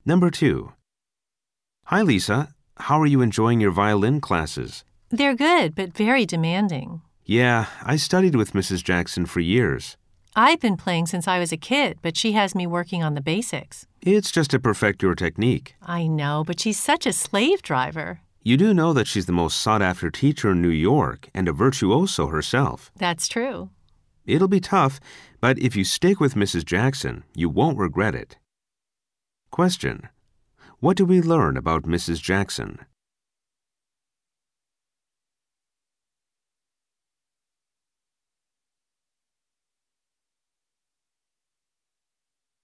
Number 2. Hi, Lisa. How are you enjoying your violin classes? They're good, but very demanding. Yeah, I studied with Mrs. Jackson for years. I've been playing since I was a kid, but she has me working on the basics. It's just to perfect your technique. I know, but she's such a slave driver. You do know that she's the most sought-after teacher in New York and a virtuoso herself. That's true. It'll be tough, but if you stick with Mrs. Jackson, you won't regret it. Question: What do we learn about Mrs. Jackson?